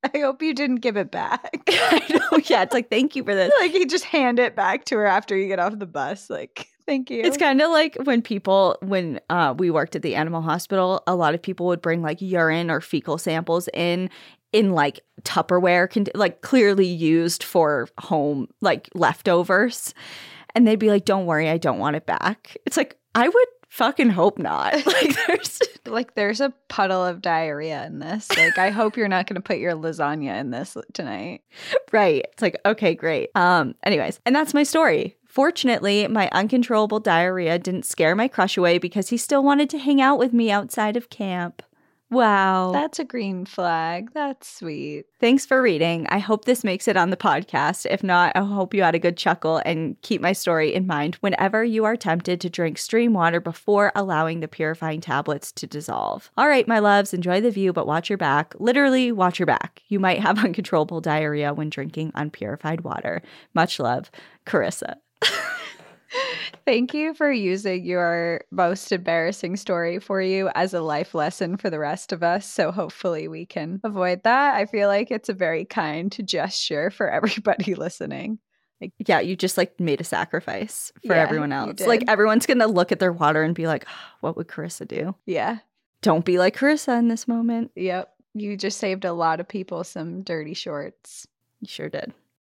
I hope you didn't give it back. I know. Yeah. It's like, thank you for this. Like you just hand it back to her after you get off the bus. Like, thank you. It's kind of like when we worked at the animal hospital, a lot of people would bring like urine or fecal samples in like Tupperware, like clearly used for home, like leftovers. And they'd be like, don't worry, I don't want it back. It's like, I would fucking hope not. There's a puddle of diarrhea in this. Like, I hope you're not going to put your lasagna in this tonight. Right. It's like, okay, great. Anyways, and that's my story. Fortunately, my uncontrollable diarrhea didn't scare my crush away because he still wanted to hang out with me outside of camp. Wow. That's a green flag. That's sweet. Thanks for reading. I hope this makes it on the podcast. If not, I hope you had a good chuckle and keep my story in mind whenever you are tempted to drink stream water before allowing the purifying tablets to dissolve. All right, my loves, enjoy the view, but watch your back. Literally, watch your back. You might have uncontrollable diarrhea when drinking unpurified water. Much love, Carissa. Thank you for using your most embarrassing story for you as a life lesson for the rest of us. So hopefully we can avoid that. I feel like it's a very kind gesture for everybody listening. Like, yeah, you just like made a sacrifice for everyone else. did. Like everyone's going to look at their water and be like, oh, what would Carissa do? Yeah. Don't be like Carissa in this moment. Yep. You just saved a lot of people some dirty shorts. You sure did.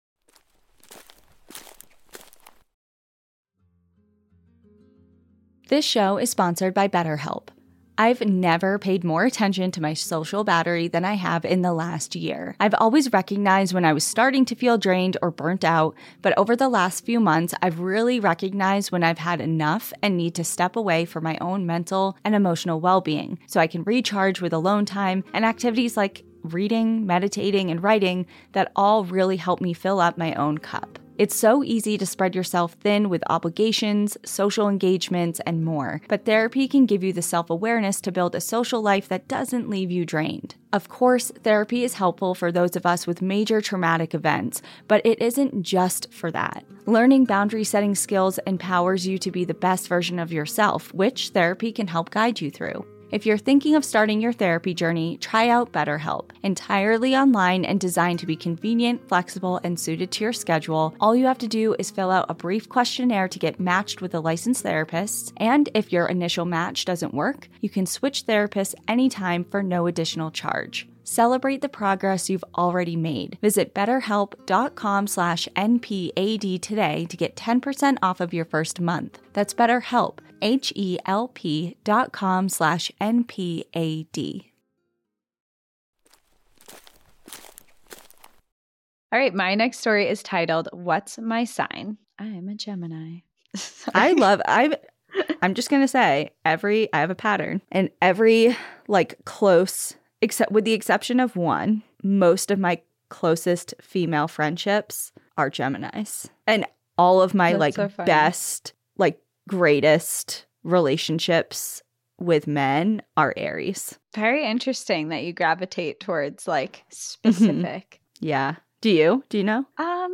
This show is sponsored by BetterHelp. I've never paid more attention to my social battery than I have in the last year. I've always recognized when I was starting to feel drained or burnt out, but over the last few months, I've really recognized when I've had enough and need to step away for my own mental and emotional well-being so I can recharge with alone time and activities like reading, meditating, and writing that all really help me fill up my own cup. It's so easy to spread yourself thin with obligations, social engagements, and more, but therapy can give you the self-awareness to build a social life that doesn't leave you drained. Of course, therapy is helpful for those of us with major traumatic events, but it isn't just for that. Learning boundary-setting skills empowers you to be the best version of yourself, which therapy can help guide you through. If you're thinking of starting your therapy journey, try out BetterHelp. Entirely online and designed to be convenient, flexible, and suited to your schedule, all you have to do is fill out a brief questionnaire to get matched with a licensed therapist. And if your initial match doesn't work, you can switch therapists anytime for no additional charge. Celebrate the progress you've already made. Visit betterhelp.com/NPAD today to get 10% off of your first month. That's BetterHelp, HELP.com/NPAD. All right, my next story is titled, What's My Sign? I am a Gemini. I'm just going to say, I have a pattern. And every close, except with the exception of one, most of my closest female friendships are Geminis. And all of my best, greatest relationships with men are Aries. Very interesting that you gravitate towards specific. Yeah. Do you know?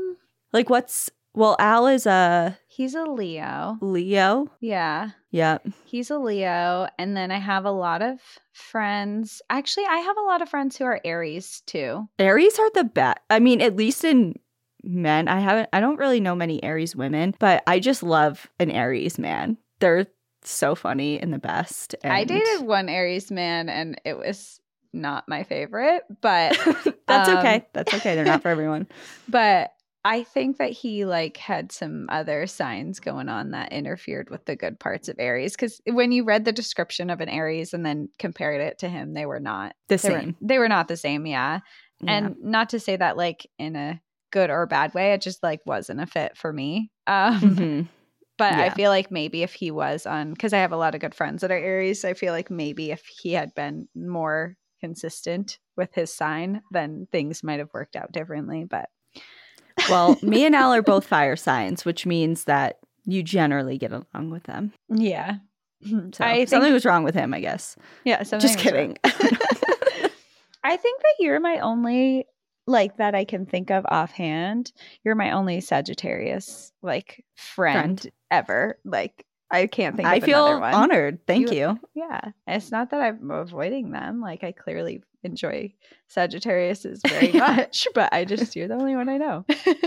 Al is he's a Leo. Leo? Yeah. Yep. He's a Leo. And then I have a lot of friends. Actually, I have a lot of friends who are Aries too. Aries are the best. I mean, at least in men, I don't really know many Aries women, but I just love an Aries man. They're so funny and the best. And I dated one Aries man and it was not my favorite, but that's okay. That's okay. They're not for everyone. But I think that he had some other signs going on that interfered with the good parts of Aries. Because when you read the description of an Aries and then compared it to him, they were not the same. They were not the same. Yeah. And not to say that in a good or bad way, it just wasn't a fit for me. But I feel like maybe if he was on, because I have a lot of good friends that are Aries, I feel like maybe if he had been more consistent with his sign, then things might have worked out differently. But well, me and Al are both fire signs, which means that you generally get along with them. Yeah. So something was wrong with him, I guess. Yeah. Just kidding. I think that you're my only, that I can think of offhand, you're my only Sagittarius, friend ever. I can't think I of feel another one. honored. Thank you. Yeah. It's not that I'm avoiding them. Like, I clearly enjoy Sagittariuses very much, but you're the only one I know.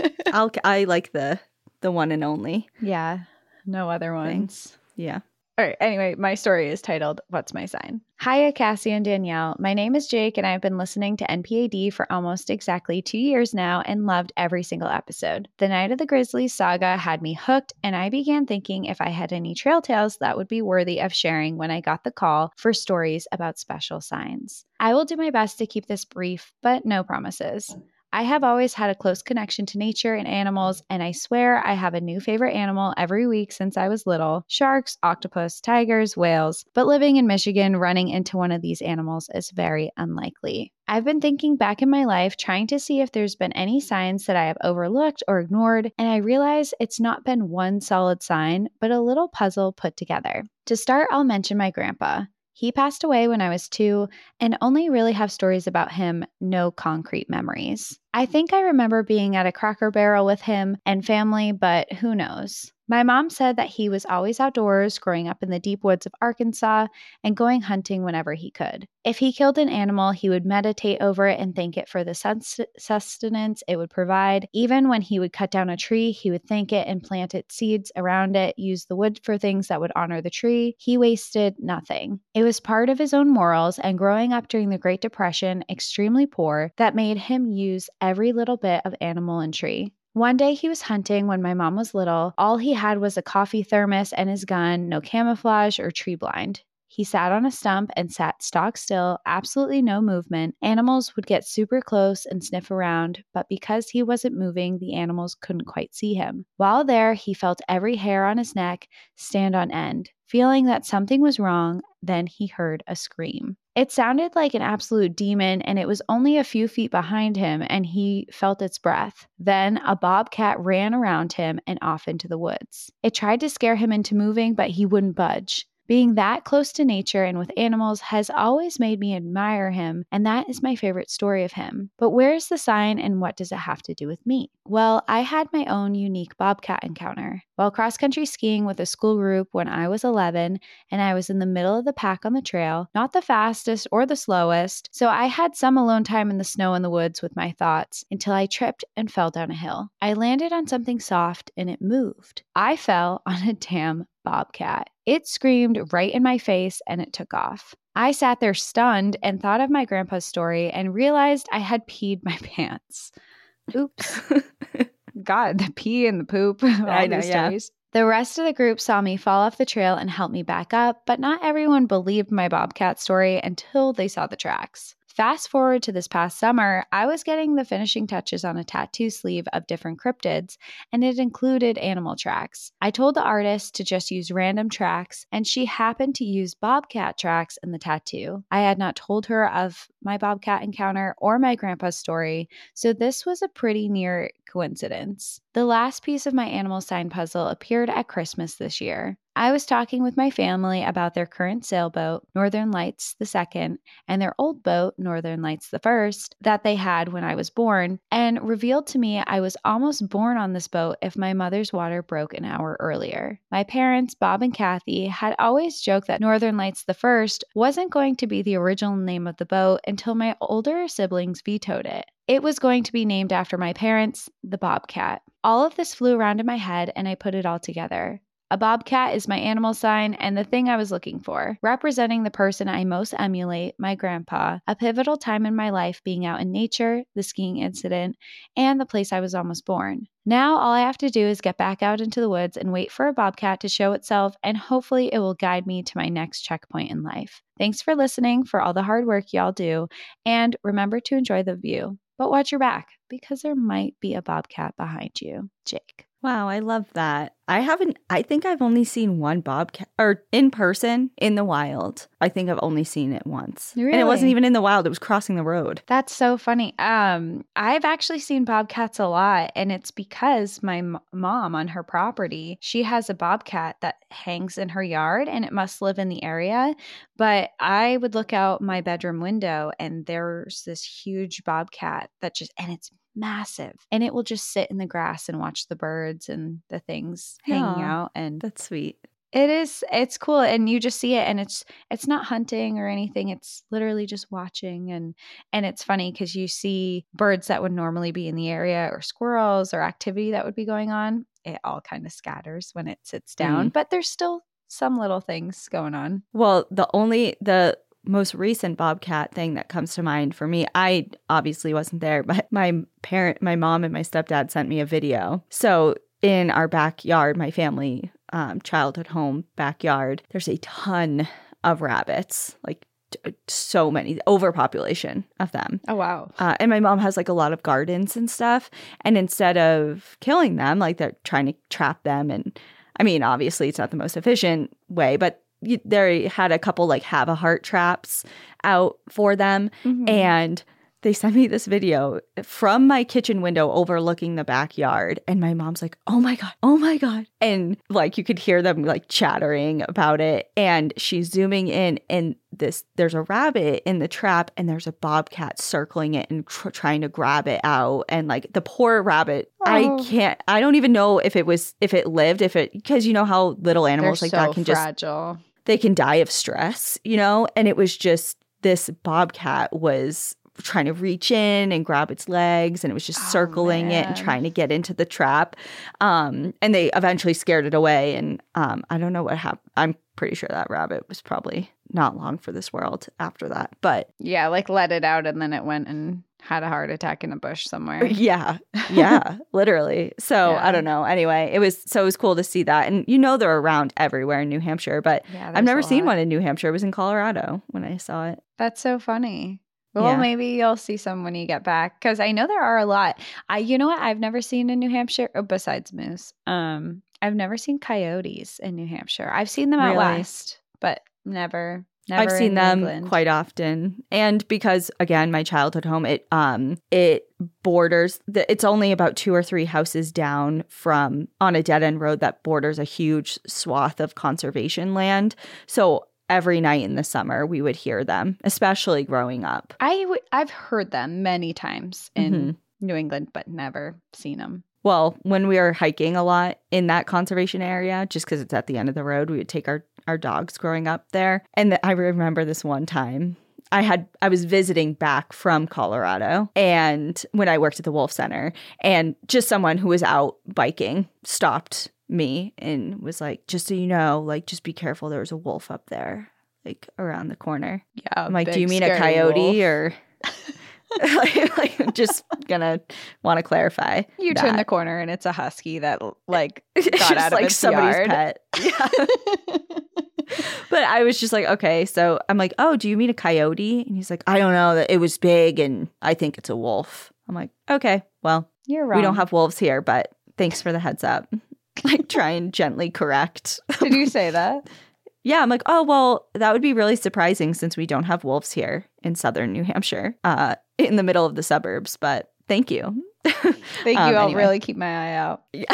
I like the one and only Yeah. No other thing. ones. Yeah. All right. Anyway, my story is titled, What's My Sign? Hiya, Cassie and Danielle. My name is Jake, and I've been listening to NPAD for almost exactly 2 years now and loved every single episode. The Night of the Grizzlies saga had me hooked, and I began thinking if I had any trail tales that would be worthy of sharing when I got the call for stories about special signs. I will do my best to keep this brief, but no promises. I have always had a close connection to nature and animals, and I swear I have a new favorite animal every week since I was little. Sharks, octopus, tigers, whales. But living in Michigan, running into one of these animals is very unlikely. I've been thinking back in my life, trying to see if there's been any signs that I have overlooked or ignored, and I realize it's not been one solid sign, but a little puzzle put together. To start, I'll mention my grandpa. He passed away when I was 2 and only really have stories about him, no concrete memories. I think I remember being at a Cracker Barrel with him and family, but who knows? My mom said that he was always outdoors, growing up in the deep woods of Arkansas and going hunting whenever he could. If he killed an animal, he would meditate over it and thank it for the sustenance it would provide. Even when he would cut down a tree, he would thank it and plant its seeds around it, use the wood for things that would honor the tree. He wasted nothing. It was part of his own morals, and growing up during the Great Depression, extremely poor, that made him use every little bit of animal and tree. One day he was hunting when my mom was little. All he had was a coffee thermos and his gun, no camouflage or tree blind. He sat on a stump and sat stock still, absolutely no movement. Animals would get super close and sniff around, but because he wasn't moving, the animals couldn't quite see him. While there, he felt every hair on his neck stand on end. Feeling that something was wrong, then he heard a scream. It sounded like an absolute demon, and it was only a few feet behind him, and he felt its breath. Then a bobcat ran around him and off into the woods. It tried to scare him into moving, but he wouldn't budge. Being that close to nature and with animals has always made me admire him, and that is my favorite story of him. But where is the sign, and what does it have to do with me? Well, I had my own unique bobcat encounter. While cross-country skiing with a school group when I was 11, and I was in the middle of the pack on the trail, not the fastest or the slowest, so I had some alone time in the snow in the woods with my thoughts until I tripped and fell down a hill. I landed on something soft, and it moved. I fell on a damn bobcat. It screamed right in my face and it took off. I sat there stunned and thought of my grandpa's story and realized I had peed my pants. Oops. God, the pee and the poop. I know, yeah. Stories. The rest of the group saw me fall off the trail and helped me back up, but not everyone believed my bobcat story until they saw the tracks. Fast forward to this past summer, I was getting the finishing touches on a tattoo sleeve of different cryptids, and it included animal tracks. I told the artist to just use random tracks, and she happened to use bobcat tracks in the tattoo. I had not told her of my bobcat encounter or my grandpa's story, so this was a pretty near coincidence. The last piece of my animal sign puzzle appeared at Christmas this year. I was talking with my family about their current sailboat, Northern Lights II, and their old boat, Northern Lights I, that they had when I was born, and revealed to me I was almost born on this boat if my mother's water broke an hour earlier. My parents, Bob and Kathy, had always joked that Northern Lights I wasn't going to be the original name of the boat until my older siblings vetoed it. It was going to be named after my parents, the Bobcat. All of this flew around in my head, and I put it all together. A bobcat is my animal sign and the thing I was looking for, representing the person I most emulate, my grandpa, a pivotal time in my life being out in nature, the skiing incident, and the place I was almost born. Now all I have to do is get back out into the woods and wait for a bobcat to show itself, and hopefully it will guide me to my next checkpoint in life. Thanks for listening, for all the hard work y'all do, and remember to enjoy the view. But watch your back, because there might be a bobcat behind you. Jake. Wow, I love that. I think I've only seen one bobcat or in person in the wild. I think I've only seen it once. Really? And it wasn't even in the wild, it was crossing the road. That's so funny. I've actually seen bobcats a lot, and it's because my mom on her property, she has a bobcat that hangs in her yard, and it must live in the area. But I would look out my bedroom window, and there's this huge bobcat and it's massive, and it will just sit in the grass and watch the birds and the things hanging out, and that's sweet. It is. It's cool, and you just see it, and it's not hunting or anything. It's literally just watching, and it's funny because you see birds that would normally be in the area, or squirrels, or activity that would be going on. It all kind of scatters when it sits down, but there's still some little things going on. Well, the most recent bobcat thing that comes to mind for me, I obviously wasn't there, but my mom and my stepdad sent me a video. So in our backyard, my family childhood home backyard, there's a ton of rabbits, like so many, overpopulation of them. Oh, wow. And my mom has like a lot of gardens and stuff. And instead of killing them, like they're trying to trap them. And I mean, obviously it's not the most efficient way, but they had a couple like have a heart traps out for them. Mm-hmm. And they sent me this video from my kitchen window overlooking the backyard. And my mom's like, oh my God. And like you could hear them like chattering about it. And she's zooming in and there's a rabbit in the trap and there's a bobcat circling it and trying to grab it out. And like the poor rabbit, I don't even know if it lived, because you know how little animals they're like so that can fragile. They can die of stress, you know? And it was just this bobcat was trying to reach in and grab its legs, and it was just circling it and trying to get into the trap. And they eventually scared it away. And I don't know what happened. I'm pretty sure that rabbit was probably not long for this world after that. But yeah, like let it out and then it went and had a heart attack in a bush somewhere. Yeah, literally. So yeah. I don't know. Anyway, it was cool to see that. And you know they're around everywhere in New Hampshire, but I've never seen one in New Hampshire. It was in Colorado when I saw it. That's so funny. Well, maybe you'll see some when you get back, because I know there are a lot. You know what I've never seen in New Hampshire, besides moose. I've never seen coyotes in New Hampshire. I've seen them out west, but never I've seen them England. Quite often. And because, again, my childhood home, it borders, it's only about 2 or 3 houses down from, on a dead-end road that borders a huge swath of conservation land. So every night in the summer, we would hear them, especially growing up. I've heard them many times in New England, but never seen them. Well, when we were hiking a lot in that conservation area, just because it's at the end of the road, we would take our dogs growing up there. And I remember this one time, I was visiting back from Colorado, and when I worked at the Wolf Center, and just someone who was out biking stopped me and was like, just so you know, like, just be careful, there's a wolf up there, like around the corner. Yeah. I'm like, do you mean a coyote wolf? Or like just gonna want to clarify. You turn the corner and it's a husky that like got out of like its somebody's yard. Pet. Yeah. But I was just like, okay. So I'm like, oh, do you mean a coyote? And he's like, I don't know, that it was big and I think it's a wolf. I'm like, okay, well, you're wrong. We don't have wolves here, but thanks for the heads up. Like try and gently correct. Did you say that? Yeah, I'm like, oh, well, that would be really surprising since we don't have wolves here in southern New Hampshire, in the middle of the suburbs. But thank you. Thank you. I'll really keep my eye out. Yeah.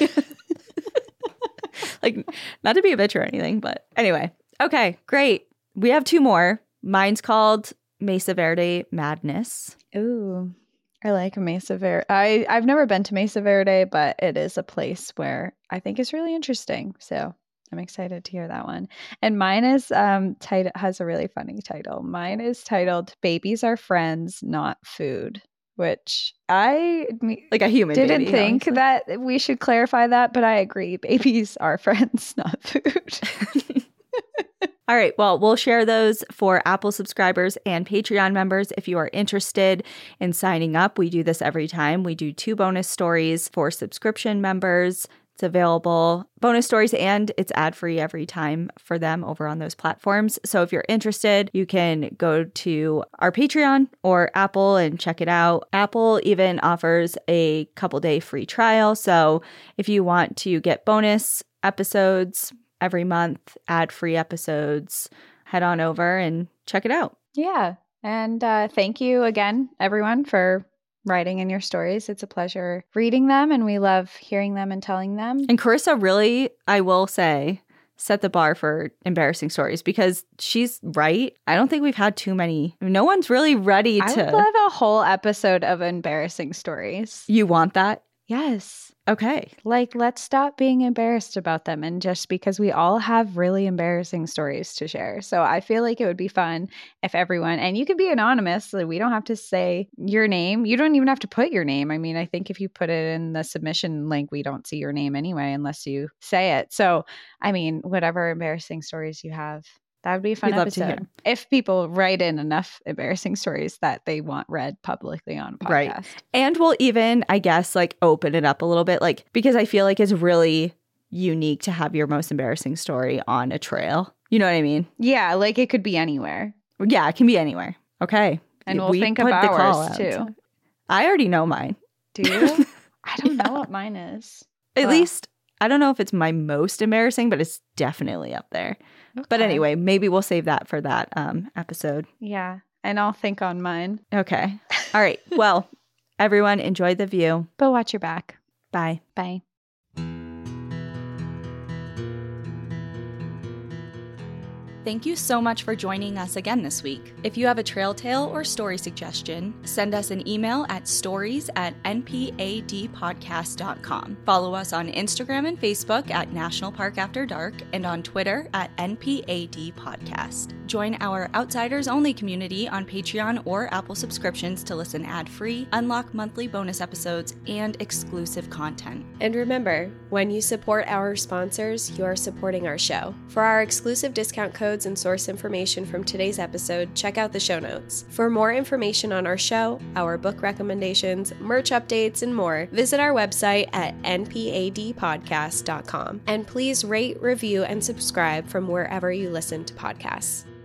Like, not to be a bitch or anything, but anyway. Okay, great. We have 2 more. Mine's called Mesa Verde Madness. Ooh. I like Mesa Verde. I've never been to Mesa Verde, but it is a place where I think is really interesting. So I'm excited to hear that one. And mine is has a really funny title. Mine is titled "Babies Are Friends, Not Food," which like a human didn't baby, think honestly. that we should clarify that, but I agree. Babies are friends, not food. All right. Well, we'll share those for Apple subscribers and Patreon members if you are interested in signing up. We do this every time. We do 2 bonus stories for subscription members. It's available, bonus stories, and it's ad-free every time for them over on those platforms. So if you're interested, you can go to our Patreon or Apple and check it out. Apple even offers a couple-day free trial. So if you want to get bonus episodes every month, ad-free episodes, head on over and check it out. Yeah. And thank you again, everyone, for writing in your stories. It's a pleasure reading them, and we love hearing them and telling them. And Carissa really, I will say, set the bar for embarrassing stories, because she's right. I don't think we've had too many. No one's really ready to. I would love a whole episode of embarrassing stories. You want that? Yes. Okay. Like, let's stop being embarrassed about them. And just because we all have really embarrassing stories to share. So I feel like it would be fun if everyone, and you can be anonymous. So we don't have to say your name. You don't even have to put your name. I mean, I think if you put it in the submission link, we don't see your name anyway, unless you say it. So, I mean, whatever embarrassing stories you have, that would be a fun We'd love to episode. hear. If people write in enough embarrassing stories that they want read publicly on a podcast. Right. And we'll even, I guess, like open it up a little bit, like, because I feel like it's really unique to have your most embarrassing story on a trail. You know what I mean? Yeah, like it could be anywhere. Yeah, it can be anywhere. Okay. And we'll We think put of the call ours out. too. I already know mine. Do you? I don't know what mine is. At Well. least, I don't know if it's my most embarrassing, but it's definitely up there. But Okay. anyway, maybe we'll save that for that episode. Yeah. And I'll think on mine. Okay. All right. Well, everyone, enjoy the view. But watch your back. Bye. Bye. Thank you so much for joining us again this week. If you have a trail tale or story suggestion, send us an email at stories@npadpodcast.com. Follow us on Instagram and Facebook at National Park After Dark and on Twitter at NPAD Podcast. Join our Outsiders Only community on Patreon or Apple subscriptions to listen ad-free, unlock monthly bonus episodes, and exclusive content. And remember, when you support our sponsors, you are supporting our show. For our exclusive discount codes and source information from today's episode, check out the show notes. For more information on our show, our book recommendations, merch updates, and more, visit our website at npadpodcast.com. And please rate, review, and subscribe from wherever you listen to podcasts.